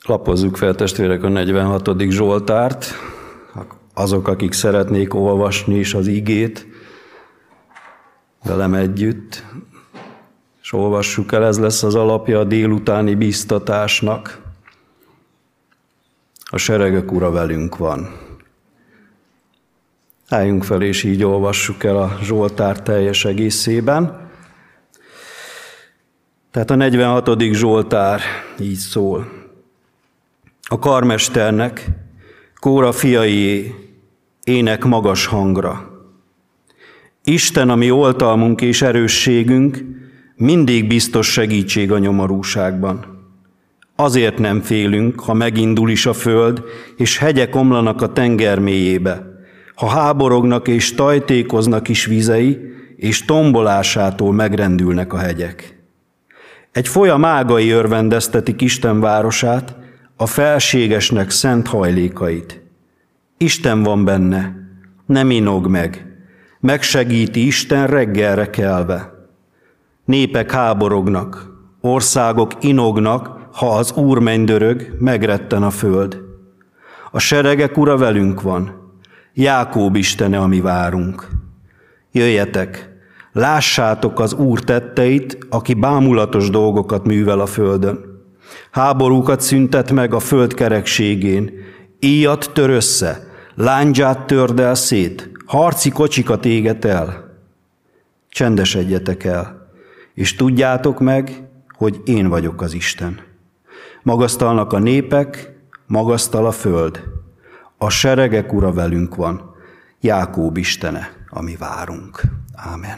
Lapozzuk fel, testvérek, a 46. Zsoltárt. Azok, akik szeretnék olvasni is az igét, velem együtt, és olvassuk el, ez lesz az alapja a délutáni bíztatásnak. A seregek Ura velünk van. Álljunk fel, és így olvassuk el a Zsoltár teljes egészében. Tehát a 46. Zsoltár így szól. A karmesternek, Kóra fiaié, ének magas hangra. Isten, a mi oltalmunk és erősségünk, mindig biztos segítség a nyomorúságban. Azért nem félünk, ha megindul is a föld, és hegyek omlanak a tenger mélyébe, ha háborognak és tajtékoznak is vizei, és tombolásától megrendülnek a hegyek. Egy folyam ágai örvendeztetik Isten városát, a felségesnek szent hajlékait. Isten van benne, nem inog meg, megsegíti Isten reggelre kelve. Népek háborognak, országok inognak, ha az Úr mennydörög, megretten a föld. A seregek Ura velünk van, Jákób Istene, ami várunk. Jöjjetek, lássátok az Úr tetteit, aki bámulatos dolgokat művel a földön. Háborúkat szüntet meg a föld kerekségén, íjat tör össze, lándzsát törd el szét, harci kocsikat éget el. Csendesedjetek el, és tudjátok meg, hogy én vagyok az Isten. Magasztalnak a népek, magasztal a föld. A seregek Ura velünk van, Jákób Istene, ami várunk. Ámen.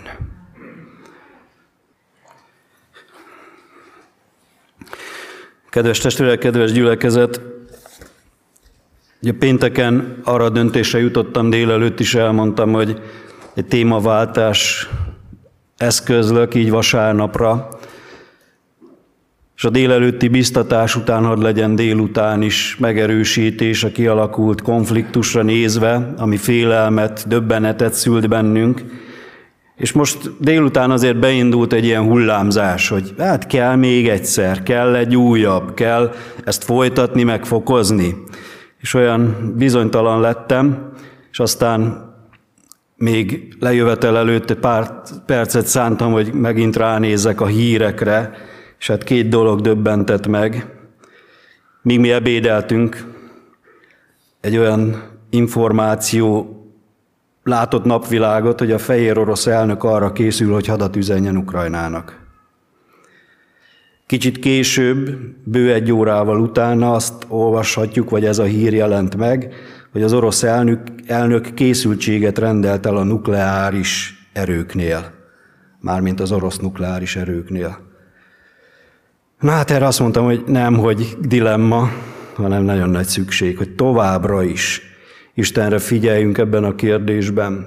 Kedves testvérek, kedves gyülekezet! Ugye pénteken arra a döntésre jutottam, délelőtt is elmondtam, hogy egy témaváltás eszközlök így vasárnapra, és a délelőtti biztatás után hadd legyen délután is megerősítés a kialakult konfliktusra nézve, ami félelmet, döbbenetet szült bennünk. És most délután azért beindult egy ilyen hullámzás, hogy hát kell még egyszer, kell egy újabb, kell ezt folytatni, megfokozni. És olyan bizonytalan lettem, és aztán még lejövetel előtt egy pár percet szántam, hogy megint ránézzek a hírekre, és hát két dolog döbbentett meg. Míg mi ebédeltünk, egy olyan információ látott napvilágot, hogy a fehér orosz elnök arra készül, hogy hadat üzenjen Ukrajnának. Kicsit később, bő egy órával utána azt olvashatjuk, vagy ez a hír jelent meg, hogy az orosz elnök készültséget rendelt el a nukleáris erőknél, mármint az orosz nukleáris erőknél. Na hát erre azt mondtam, hogy nem, hogy dilemma, hanem nagyon nagy szükség, hogy továbbra is Istenre figyeljünk ebben a kérdésben.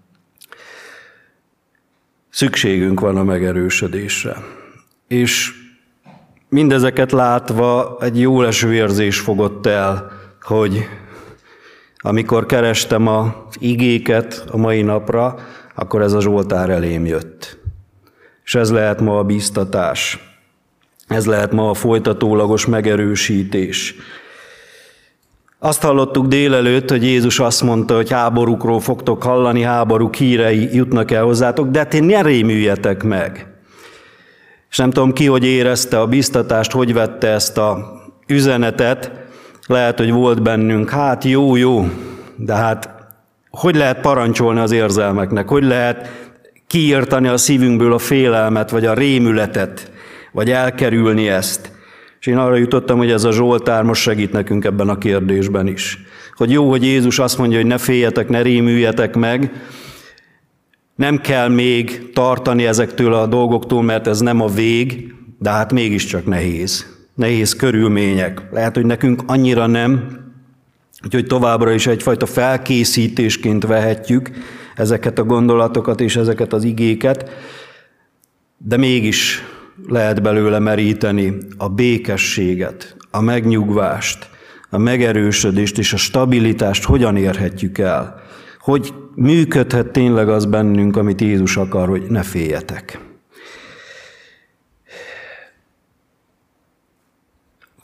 Szükségünk van a megerősödésre. És mindezeket látva egy jó leső érzés fogott el, hogy amikor kerestem az igéket a mai napra, akkor ez a Zsoltár elém jött. És ez lehet ma a bíztatás. Ez lehet ma a folytatólagos megerősítés. Azt hallottuk délelőtt, hogy Jézus azt mondta, hogy háborúkról fogtok hallani, háborúk hírei jutnak el hozzátok, de ti ne rémüljetek meg. És nem tudom ki, hogy érezte a bíztatást, hogy vette ezt a üzenetet. Lehet, hogy volt bennünk, hát jó, de hát hogy lehet parancsolni az érzelmeknek? Hogy lehet kiirtani a szívünkből a félelmet, vagy a rémületet, vagy elkerülni ezt? És én arra jutottam, hogy ez a Zsoltár most segít nekünk ebben a kérdésben is. Hogy jó, hogy Jézus azt mondja, hogy ne féljetek, ne rémüljetek meg, nem kell még tartani ezektől a dolgoktól, mert ez nem a vég, de hát mégiscsak nehéz. Nehéz körülmények. Lehet, hogy nekünk annyira nem, úgyhogy továbbra is egyfajta felkészítésként vehetjük ezeket a gondolatokat és ezeket az igéket, de mégis lehet belőle meríteni a békességet, a megnyugvást, a megerősödést és a stabilitást hogyan érhetjük el, hogy működhet tényleg az bennünk, amit Jézus akar, hogy ne féljetek.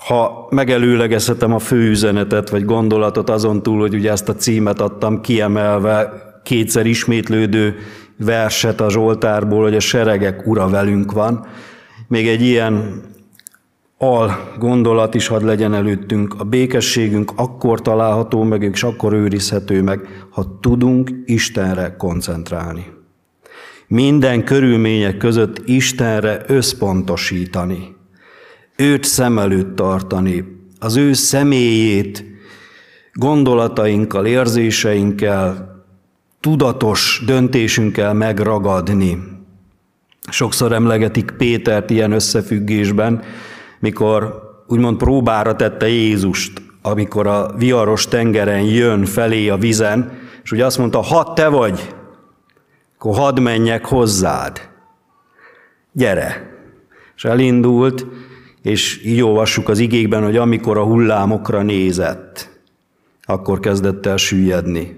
Ha megelőlegezhetem a főüzenetet vagy gondolatot azon túl, hogy ugye ezt a címet adtam kiemelve, kétszer ismétlődő verset a Zsoltárból, hogy a seregek ura velünk van. Még egy ilyen gondolat is hadd legyen előttünk. A békességünk akkor található meg, és akkor őrizhető meg, ha tudunk Istenre koncentrálni. Minden körülmények között Istenre összpontosítani. Őt szem előtt tartani, az ő személyét gondolatainkkal, érzéseinkkel, tudatos döntésünkkel megragadni. Sokszor emlegetik Pétert ilyen összefüggésben, mikor úgymond próbára tette Jézust, amikor a viharos tengeren jön felé a vizen, és ugye azt mondta, ha te vagy, akkor hadd menjek hozzád. Gyere! És elindult, és így olvassuk az igékben, hogy amikor a hullámokra nézett, akkor kezdett el süllyedni.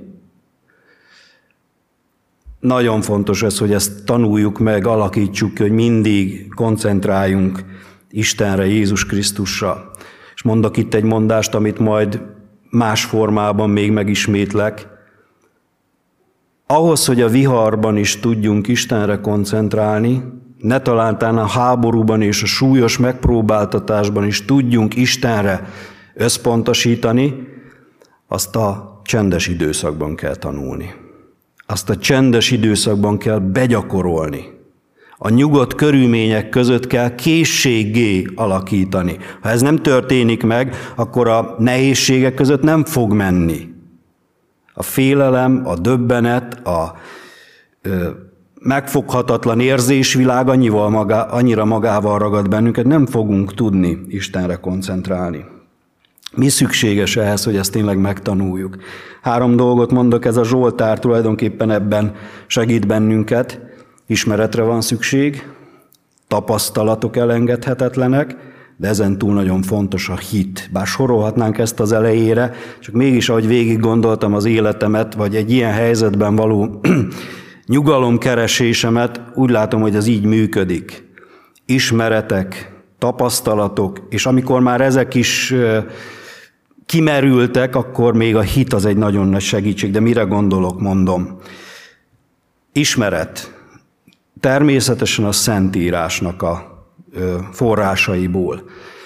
Nagyon fontos ez, hogy ezt tanuljuk meg, alakítsuk ki, hogy mindig koncentráljunk Istenre, Jézus Krisztusra. És mondok itt egy mondást, amit majd más formában még megismétlek. Ahhoz, hogy a viharban is tudjunk Istenre koncentrálni, ne talántán a háborúban és a súlyos megpróbáltatásban is tudjunk Istenre összpontosítani, azt a csendes időszakban kell tanulni. Azt a csendes időszakban kell begyakorolni. A nyugodt körülmények között kell készséggé alakítani. Ha ez nem történik meg, akkor a nehézségek között nem fog menni. A félelem, a döbbenet, a megfoghatatlan érzésvilág annyira magával ragad bennünket, nem fogunk tudni Istenre koncentrálni. Mi szükséges ehhez, hogy ezt tényleg megtanuljuk? 3 dolgot mondok, ez a Zsoltár tulajdonképpen ebben segít bennünket. Ismeretre van szükség, tapasztalatok elengedhetetlenek, de ezen túl nagyon fontos a hit. Bár sorolhatnánk ezt az elejére, csak mégis, ahogy végig gondoltam az életemet, vagy egy ilyen helyzetben való nyugalomkeresésemet, úgy látom, hogy ez így működik. Ismeretek, tapasztalatok, és amikor már ezek is kimerültek, akkor még a hit az egy nagyon nagy segítség. De mire gondolok, mondom. Ismeret. Természetesen a Szentírásnak a forrásaiból.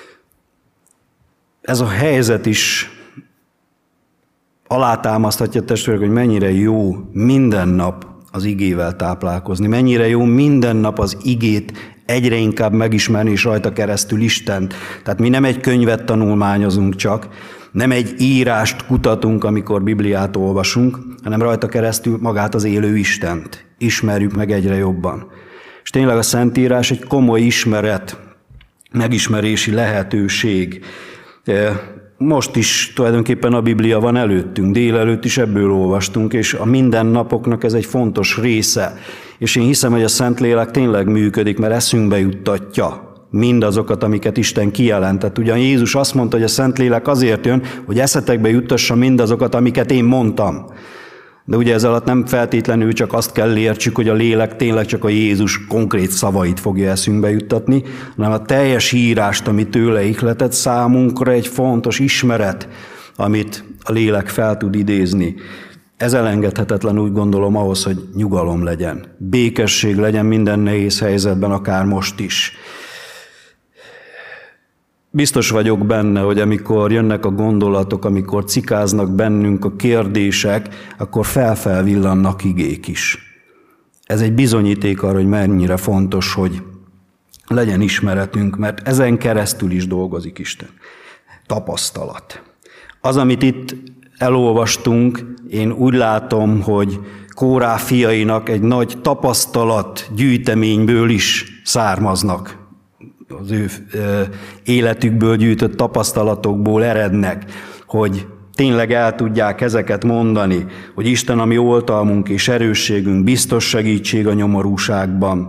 Ez a helyzet is alátámaszthatja, testvérek, hogy mennyire jó minden nap az igével táplálkozni, mennyire jó minden nap az igét egyre inkább megismerni, és rajta keresztül Istent. Tehát mi nem egy könyvet tanulmányozunk csak, nem egy írást kutatunk, amikor Bibliát olvasunk, hanem rajta keresztül magát az élő Istent. Ismerjük meg egyre jobban. És tényleg a Szentírás egy komoly ismeret, megismerési lehetőség. Most is tulajdonképpen a Biblia van előttünk, délelőtt is ebből olvastunk, és a mindennapoknak ez egy fontos része. És én hiszem, hogy a Szentlélek tényleg működik, mert eszünkbe juttatja mindazokat, amiket Isten kijelentett. Ugyan Jézus azt mondta, hogy a Szentlélek azért jön, hogy eszetekbe juttassa mindazokat, amiket én mondtam. De ugye ez alatt nem feltétlenül csak azt kell értsük, hogy a lélek tényleg csak a Jézus konkrét szavait fogja eszünkbe juttatni, hanem a teljes írást, amit tőle ihletett, számunkra egy fontos ismeret, amit a lélek fel tud idézni. Ez elengedhetetlen, úgy gondolom, ahhoz, hogy nyugalom legyen, békesség legyen minden nehéz helyzetben, akár most is. Biztos vagyok benne, hogy amikor jönnek a gondolatok, amikor cikáznak bennünk a kérdések, akkor felvillannak igék is. Ez egy bizonyíték arra, hogy mennyire fontos, hogy legyen ismeretünk, mert ezen keresztül is dolgozik Isten. Tapasztalat. Az, amit itt elolvastunk, én úgy látom, hogy Kórá fiainak egy nagy tapasztalat gyűjteményből is származnak. Az ő életükből gyűjtött tapasztalatokból erednek, hogy tényleg el tudják ezeket mondani, hogy Isten a mi oltalmunk és erősségünk, biztos segítség a nyomorúságban.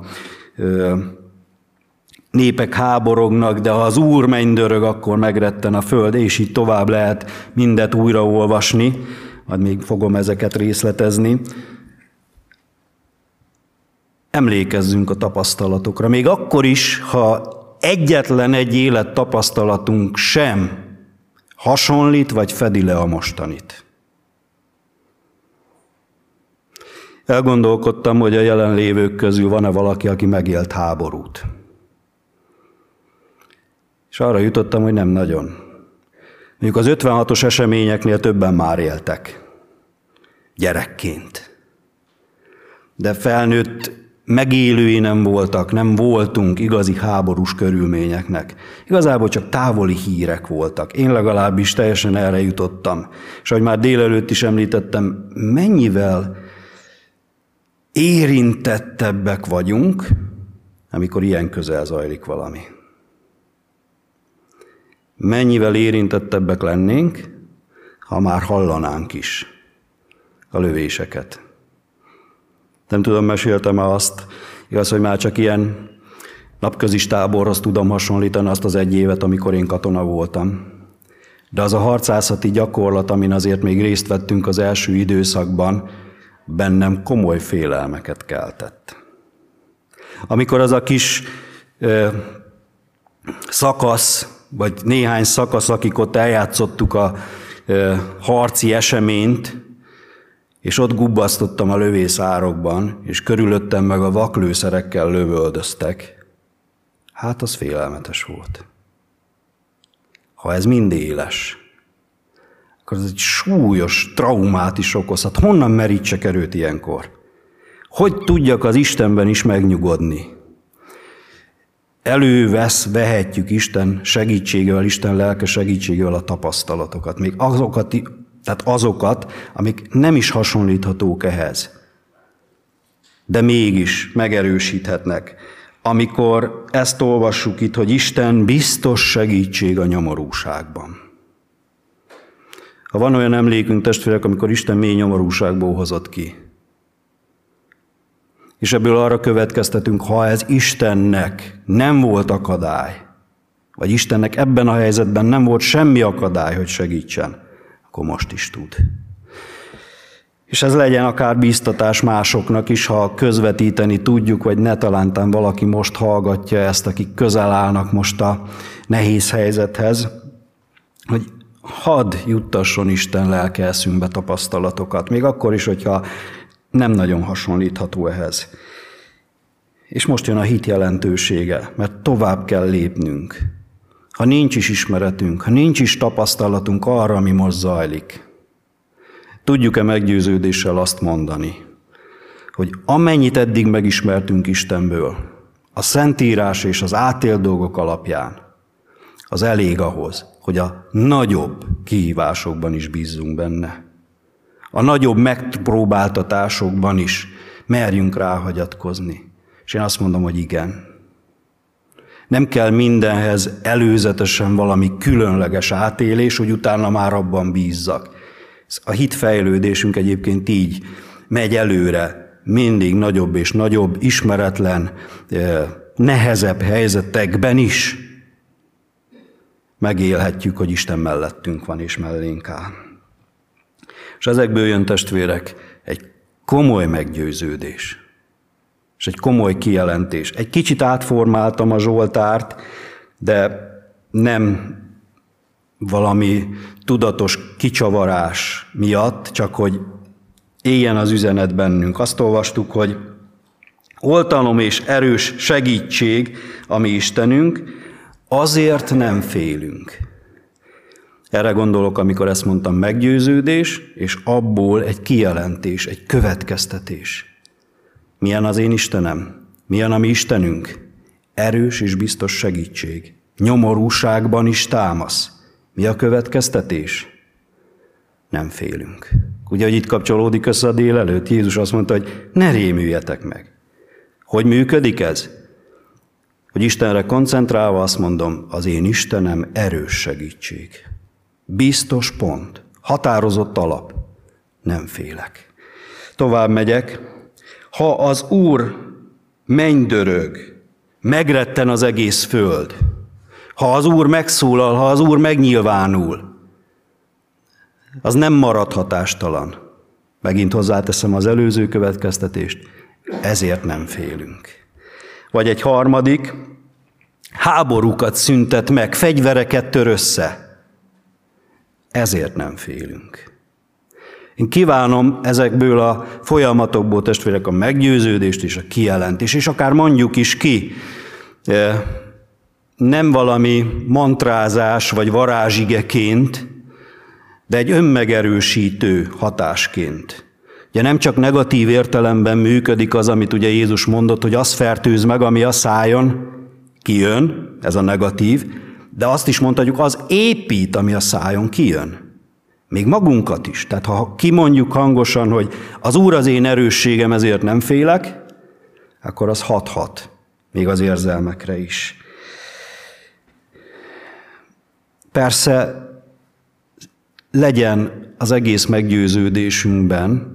Népek háborognak, de ha az Úr mennydörög, akkor megretten a föld, és így tovább lehet mindet újraolvasni, majd még fogom ezeket részletezni. Emlékezzünk a tapasztalatokra, még akkor is, ha egyetlen egy élettapasztalatunk sem hasonlít vagy fedi le a mostanit. Elgondolkodtam, hogy a jelenlévők közül van-e valaki, aki megélt háborút. És arra jutottam, hogy nem nagyon. Mondjuk az 56-os eseményeknél többen már éltek. Gyerekként. De felnőtt megélői nem voltak, nem voltunk igazi háborús körülményeknek. Igazából csak távoli hírek voltak. Én legalábbis teljesen erre jutottam. És ahogy már délelőtt is említettem, mennyivel érintettebbek vagyunk, amikor ilyen közel zajlik valami. Mennyivel érintettebbek lennénk, ha már hallanánk is a lövéseket. Nem tudom, meséltem-e azt, igaz, hogy már csak ilyen napközis táborhoz tudom hasonlítani azt az egy évet, amikor én katona voltam. De az a harcászati gyakorlat, amin azért még részt vettünk az első időszakban, bennem komoly félelmeket keltett. Amikor az a kis szakasz, vagy néhány szakasz, akik ott eljátszottuk a harci eseményt, és ott gubbasztottam a lövészárokban, és körülöttem meg a vaklőszerekkel lövöldöztek, hát az félelmetes volt. Ha ez mind éles, akkor ez egy súlyos traumát is okozhat. Honnan merítsek erőt ilyenkor? Hogy tudjak az Istenben is megnyugodni? Vehetjük Isten segítségével, Isten lelke segítségével a tapasztalatokat, még azokat, amik nem is hasonlíthatók ehhez, de mégis megerősíthetnek. Amikor ezt olvassuk itt, hogy Isten biztos segítség a nyomorúságban. Ha van olyan emlékünk, testvérek, amikor Isten mély nyomorúságból hozott ki, és ebből arra következtetünk, ha ez Istennek nem volt akadály, vagy Istennek ebben a helyzetben nem volt semmi akadály, hogy segítsen, akkor most is tud. És ez legyen akár bíztatás másoknak is, ha közvetíteni tudjuk, vagy ne talántán valaki most hallgatja ezt, akik közel állnak most a nehéz helyzethez, hogy hadd juttasson Isten lelke eszünkbe tapasztalatokat, még akkor is, hogyha nem nagyon hasonlítható ehhez. És most jön a hit jelentősége, mert tovább kell lépnünk. Ha nincs is ismeretünk, ha nincs is tapasztalatunk arra, ami most zajlik, tudjuk-e meggyőződéssel azt mondani, hogy amennyit eddig megismertünk Istenből, a Szentírás és az átélt dolgok alapján, az elég ahhoz, hogy a nagyobb kihívásokban is bízzunk benne. A nagyobb megpróbáltatásokban is merjünk ráhagyatkozni. És én azt mondom, hogy igen. Nem kell mindenhez előzetesen valami különleges átélés, hogy utána már abban bízzak. A hitfejlődésünk egyébként így megy előre, mindig nagyobb és nagyobb, ismeretlen, nehezebb helyzetekben is megélhetjük, hogy Isten mellettünk van és mellénk áll. És ezekből jön, testvérek, egy komoly meggyőződés, és egy komoly kijelentés. Egy kicsit átformáltam a Zsoltárt, de nem valami tudatos kicsavarás miatt, csak hogy éljen az üzenet bennünk. Azt olvastuk, hogy oltalom és erős segítség a mi Istenünk, azért nem félünk. Erre gondolok, amikor ezt mondtam, meggyőződés, és abból egy kijelentés, egy következtetés. Milyen az én Istenem? Milyen a mi Istenünk? Erős és biztos segítség. Nyomorúságban is támasz. Mi a következtetés? Nem félünk. Ugye, hogy itt kapcsolódik össze a délelőtt, Jézus azt mondta, hogy ne rémüljetek meg. Hogy működik ez? Hogy Istenre koncentrálva azt mondom, az én Istenem erős segítség. Biztos pont, határozott alap, nem félek. Tovább megyek. Ha az Úr mennydörög, megretten az egész föld. Ha az Úr megszólal, ha az Úr megnyilvánul, az nem marad hatástalan. Megint hozzáteszem az előző következtetést, ezért nem félünk. Vagy egy harmadik, háborúkat szüntet meg, fegyvereket tör össze. Ezért nem félünk. Én kívánom ezekből a folyamatokból, testvérek, a meggyőződést és a kijelentést, és akár mondjuk is ki, nem valami mantrázás vagy varázsigeként, de egy önmegerősítő hatásként. Ugye nem csak negatív értelemben működik az, amit ugye Jézus mondott, hogy azt fertőz meg, ami a szájon kijön, ez a negatív, de azt is mondhatjuk, az épít, ami a szájon kijön. Még magunkat is. Tehát ha kimondjuk hangosan, hogy az Úr az én erősségem, ezért nem félek, akkor az hathat, még az érzelmekre is. Persze legyen az egész meggyőződésünkben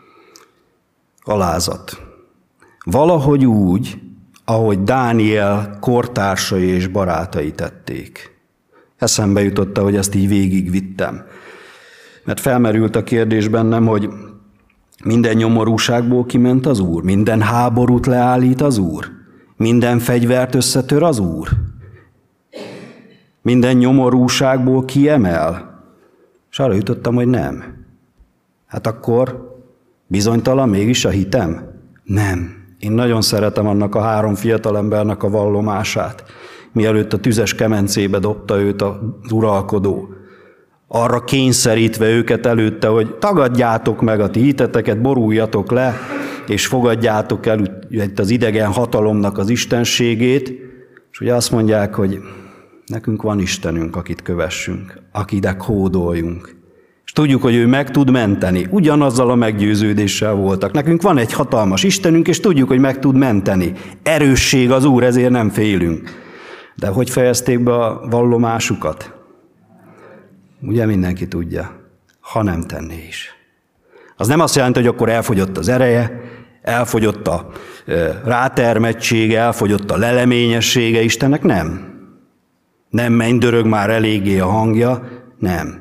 alázat. Valahogy úgy, ahogy Dániel kortársai és barátai tették. Eszembe jutott, hogy ezt így végigvittem. Mert felmerült a kérdés bennem, hogy minden nyomorúságból kiment az Úr, minden háborút leállít az Úr, minden fegyvert összetör az Úr, minden nyomorúságból kiemel. És arra jutottam, hogy nem. Hát akkor bizonytalan mégis a hitem? Nem. Én nagyon szeretem annak a 3 fiatalembernek a vallomását, mielőtt a tüzes kemencébe dobta őt az uralkodó. Arra kényszerítve őket előtte, hogy tagadjátok meg a ti hiteteket, boruljatok le, és fogadjátok el az idegen hatalomnak az istenségét, és ugye azt mondják, hogy nekünk van Istenünk, akit kövessünk, akinek hódoljunk. És tudjuk, hogy ő meg tud menteni. Ugyanazzal a meggyőződéssel voltak. Nekünk van egy hatalmas Istenünk, és tudjuk, hogy meg tud menteni. Erősség az Úr, ezért nem félünk. De hogy fejezték be a vallomásukat? Ugye mindenki tudja, ha nem tenné is. Az nem azt jelenti, hogy akkor elfogyott az ereje, elfogyott a rátermettsége, elfogyott a leleményessége Istennek, nem. Nem mennydörög már eléggé a hangja, nem.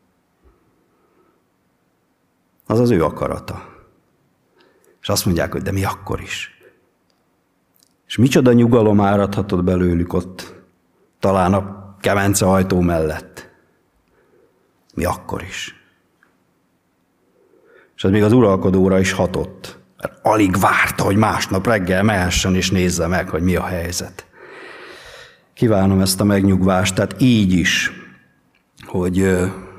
Az az ő akarata. És azt mondják, hogy de mi akkor is. És micsoda nyugalom áradhatott belőlük ott, talán a kemence ajtó mellett. Mi akkor is. És ez még az uralkodóra is hatott. Mert alig várta, hogy másnap reggel mehessen és nézze meg, hogy mi a helyzet. Kívánom ezt a megnyugvást, tehát így is, hogy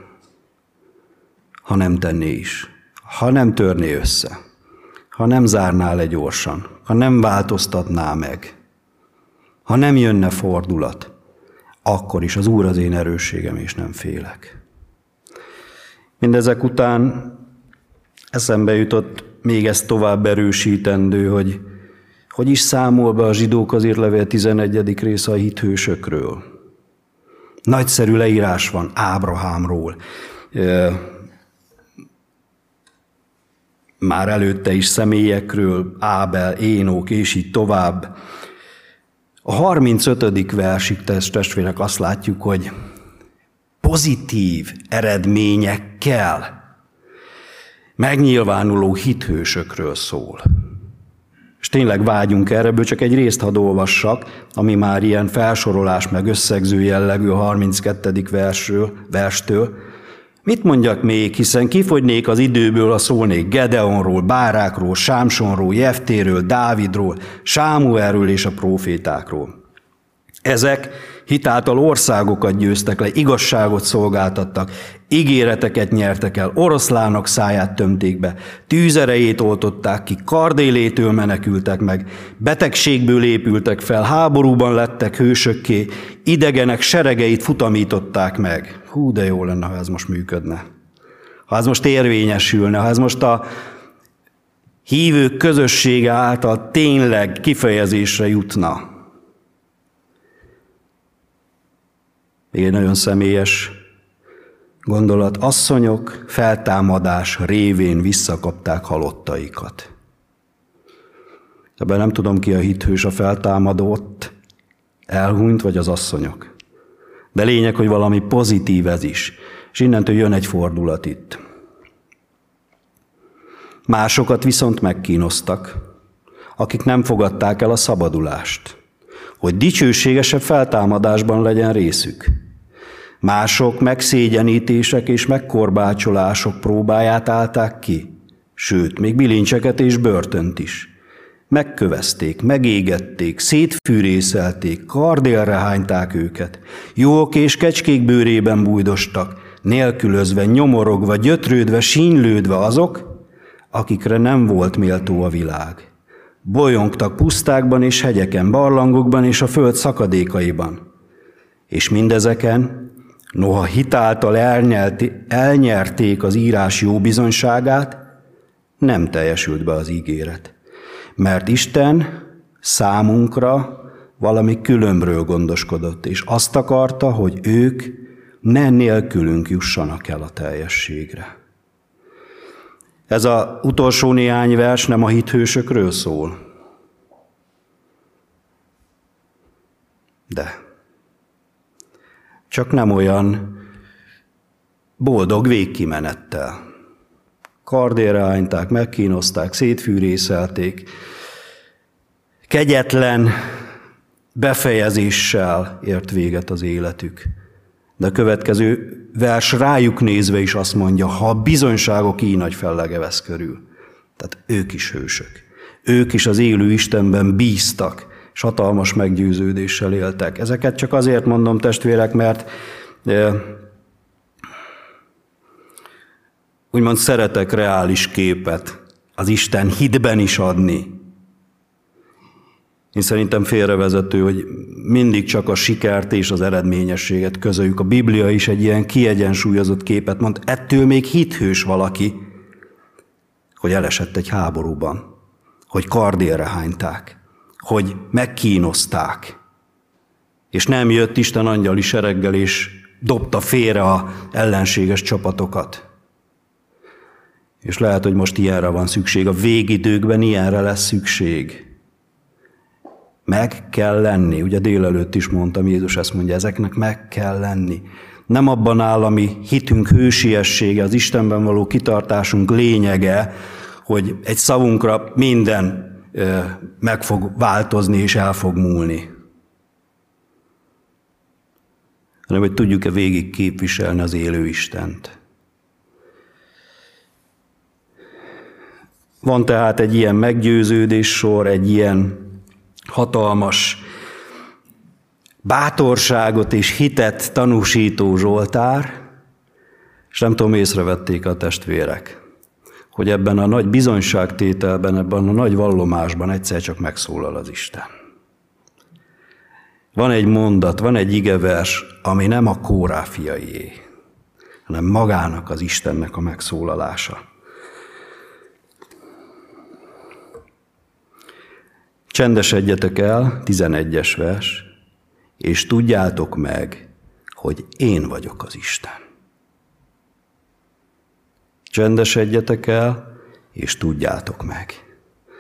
ha nem tenné is, ha nem törné össze, ha nem zárná le gyorsan, ha nem változtatná meg, ha nem jönne fordulat, akkor is az Úr az én erősségem, és nem félek. Mindezek után eszembe jutott még ezt tovább erősítendő, hogy is számol be a Zsidókhoz írt levél 11. része a hithősökről. Nagyszerű leírás van Ábrahámról. Már előtte is személyekről, Ábel, Énok, és így tovább. A 35. versig, testvérek, azt látjuk, hogy pozitív eredményekkel megnyilvánuló hithősökről szól. És tényleg vágyunk erre, ebből csak egy részt hadd olvassak, ami már ilyen felsorolás meg összegző jellegű a 32. verstől. Mit mondjak még, hiszen kifogynék az időből, ha szólnék Gedeonról, Bárákról, Sámsonról, Jeftéről, Dávidról, Sámuelről és a prófétákról. Ezek hitáltal országokat győztek le, igazságot szolgáltattak, ígéreteket nyertek el, oroszlánok száját tömték be, tűzerejét oltották ki, kardélétől menekültek meg, betegségből épültek fel, háborúban lettek hősökké, idegenek seregeit futamították meg. Hú, de jó lenne, ha ez most működne. Ha ez most érvényesülne, ha ez most a hívők közössége által tényleg kifejezésre jutna. Még egy nagyon személyes gondolat. Asszonyok feltámadás révén visszakapták halottaikat. Ebben nem tudom, ki a hithős, a feltámadott, elhunyt, vagy az asszonyok. De lényeg, hogy valami pozitív ez is. És innentől jön egy fordulat itt. Másokat viszont megkínoztak, akik nem fogadták el a szabadulást. hogy dicsőségesebb feltámadásban legyen részük. Mások megszégyenítések és megkorbácsolások próbáját állták ki, sőt, még bilincseket és börtönt is. Megkövezték, megégették, szétfűrészelték, kardélre hányták őket. Juhok és kecskék bőrében bújdostak, nélkülözve, nyomorogva, gyötrődve, sínylődve azok, akikre nem volt méltó a világ. Bolyongtak pusztákban és hegyeken, barlangokban és a föld szakadékaiban. És mindezeken, noha hitáltal elnyerték az írás jó bizonyságát, nem teljesült be az ígéret. Mert Isten számunkra valami különbről gondoskodott, és azt akarta, hogy ők ne nélkülünk jussanak el a teljességre. Ez az utolsó néhány vers nem a hithősökről szól. De csak nem olyan boldog végkimenettel. Kardélre hányták, megkínozták, szétfűrészelték, kegyetlen befejezéssel ért véget az életük. De a következő vers rájuk nézve is azt mondja, ha a bizonyságok így nagy fellege vesz körül. Tehát ők is hősök. Ők is az élő Istenben bíztak, és hatalmas meggyőződéssel éltek. Ezeket csak azért mondom, testvérek, mert úgymond szeretek reális képet az Isten hitben is adni. Én szerintem félrevezető, hogy mindig csak a sikert és az eredményességet közöljük. A Biblia is egy ilyen kiegyensúlyozott képet mond. Ettől még hithős valaki, hogy elesett egy háborúban, hogy kardélre hányták, hogy megkínozták, és nem jött Isten angyali sereggel, és dobta félre az ellenséges csapatokat. És lehet, hogy most ilyenre van szükség. A végidőkben ilyenre lesz szükség. Meg kell lenni. Ugye délelőtt is mondtam, Jézus ezt mondja, ezeknek meg kell lenni. Nem abban áll a mi hitünk hősiessége, az Istenben való kitartásunk lényege, hogy egy szavunkra minden meg fog változni és el fog múlni. Hanem, hogy tudjuk-e végig képviselni az élő Istent. Van tehát egy ilyen meggyőződéssor, egy ilyen hatalmas bátorságot és hitet tanúsító Zsoltár, és nem tudom, észrevették a testvérek, hogy ebben a nagy bizonyságtételben, ebben a nagy vallomásban egyszer csak megszólal az Isten. Van egy mondat, van egy igevers, ami nem a Kórá fiaié, hanem magának az Istennek a megszólalása. Csendesedjetek el, 11-es vers, és tudjátok meg, hogy én vagyok az Isten. Csendesedjetek el, és tudjátok meg.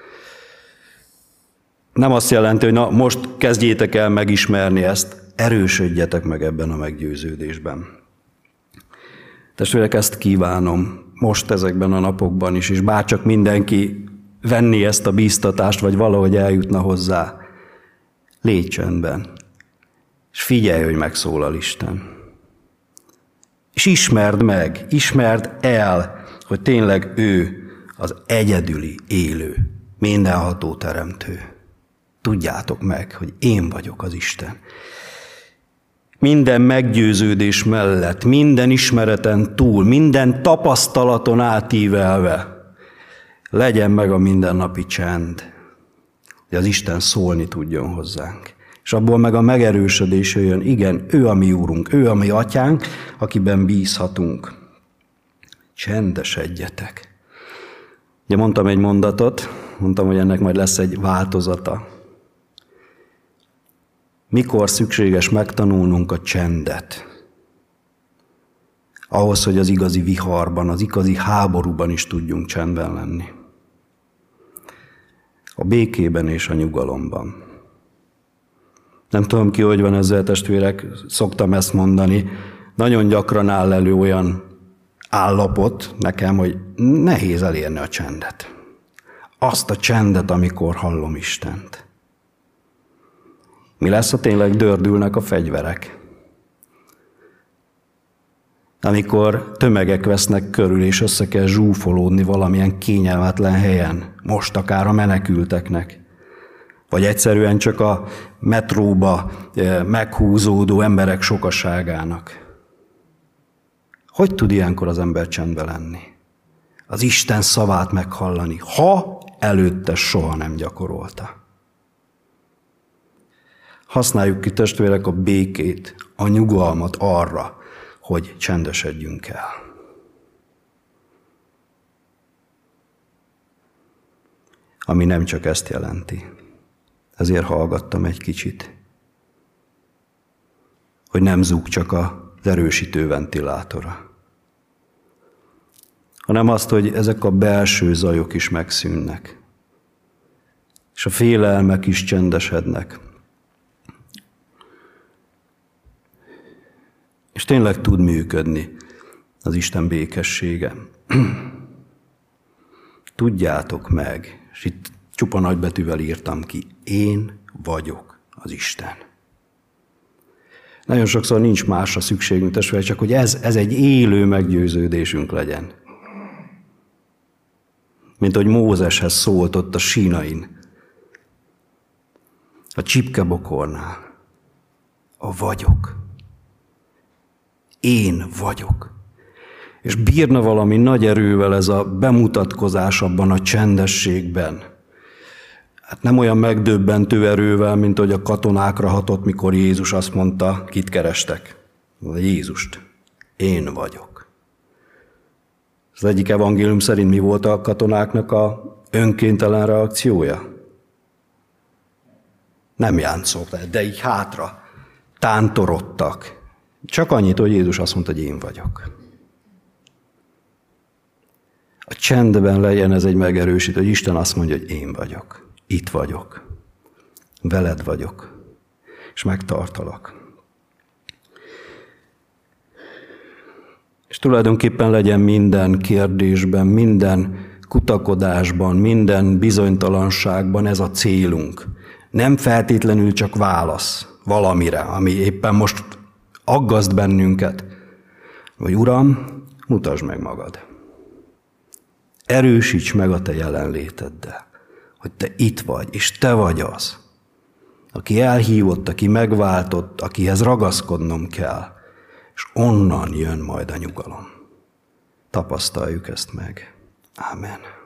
Nem azt jelenti, hogy na, most kezdjétek el megismerni ezt, erősödjetek meg ebben a meggyőződésben. Testvérek, ezt kívánom most ezekben a napokban is, és bárcsak mindenki venni ezt a bíztatást, vagy valahogy eljutna hozzá. Légy csendben, és figyelj, hogy megszólal Isten. És ismerd el, hogy tényleg ő az egyedüli, élő, mindenható teremtő. Tudjátok meg, hogy én vagyok az Isten. Minden meggyőződés mellett, minden ismereten túl, minden tapasztalaton átívelve, legyen meg a mindennapi csend, hogy az Isten szólni tudjon hozzánk. És abból meg a megerősödés jön, igen, ő a mi úrunk, ő a mi atyánk, akiben bízhatunk. Csendesedjetek. Ugye mondtam egy mondatot, mondtam, hogy ennek majd lesz egy változata. Mikor szükséges megtanulnunk a csendet? Ahhoz, hogy az igazi viharban, az igazi háborúban is tudjunk csendben lenni. A békében és a nyugalomban. Nem tudom ki, hogy van ezzel, testvérek, szoktam ezt mondani. Nagyon gyakran áll elő olyan állapot nekem, hogy nehéz elérni a csendet. Azt a csendet, amikor hallom Istent. Mi lesz, ha tényleg dördülnek a fegyverek? Amikor tömegek vesznek körül, és össze kell zsúfolódni valamilyen kényelmetlen helyen, most akár a menekülteknek, vagy egyszerűen csak a metróba meghúzódó emberek sokaságának. Hogy tud ilyenkor az ember csendben lenni? Az Isten szavát meghallani, ha előtte soha nem gyakorolta. Használjuk ki, testvérek, a békét, a nyugalmat arra, hogy csendesedjünk el. Ami nem csak ezt jelenti. Ezért hallgattam egy kicsit, hogy nem zúg csak az erősítő ventilátora, hanem azt, hogy ezek a belső zajok is megszűnnek, és a félelmek is csendesednek. És tényleg tud működni az Isten békessége. Tudjátok meg, és itt csupa nagybetűvel írtam ki, én vagyok az Isten. Nagyon sokszor nincs másra szükségünk, testvérek, csak hogy ez egy élő meggyőződésünk legyen. Mint hogy Mózeshez szólt ott a Sínain, a csipkebokornál. A vagyok. Én vagyok. És bírna valami nagy erővel ez a bemutatkozás abban a csendességben. Hát nem olyan megdöbbentő erővel, mint hogy a katonákra hatott, mikor Jézus azt mondta, kit kerestek? Jézust. Én vagyok. Az egyik evangélium szerint mi volt a katonáknak a önkéntelen reakciója? Nem jáncolták, de így hátra tántorodtak. Csak annyit, hogy Jézus azt mondta, hogy én vagyok. A csendben legyen ez egy megerősítő, hogy Isten azt mondja, hogy én vagyok. Itt vagyok. Veled vagyok. És megtartalak. És tulajdonképpen legyen minden kérdésben, minden kutakodásban, minden bizonytalanságban ez a célunk. Nem feltétlenül csak válasz valamire, ami éppen most aggaszt bennünket. Vagy Uram, mutasd meg magad. Erősíts meg a te jelenléteddel, hogy te itt vagy, és te vagy az, aki elhívott, aki megváltott, akihez ragaszkodnom kell, és onnan jön majd a nyugalom. Tapasztaljuk ezt meg. Ámen.